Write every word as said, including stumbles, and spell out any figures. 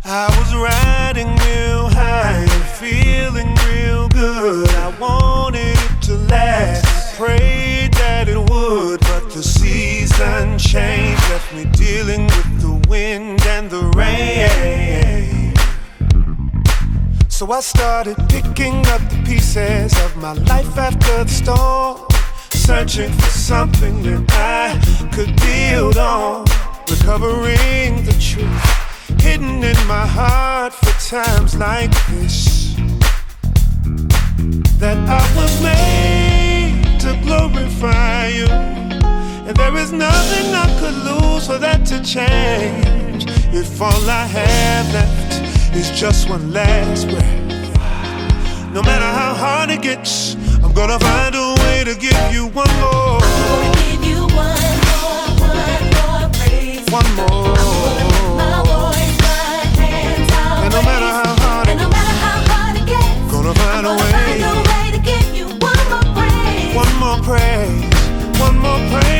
I was riding real high and feeling real good. I wanted it to last, prayed that it would, but the season changed, left me dealing with the wind and the rain. So I started picking up the pieces of my life after the storm, searching for something that I could build on, recovering the truth hidden in my heart for times like this, that I was made to glorify you, and there is nothing I could lose for that to change. If all I have left is just one last breath, no matter how hard it gets, I'm gonna find a way to give you one more. I'm gonna give you one more, one more praise. One more. My voice, my hands out. And no matter how hard it, and no matter how hard it gets, gonna find I'm a gonna way. find a way to give you one more praise. One more praise. One more praise.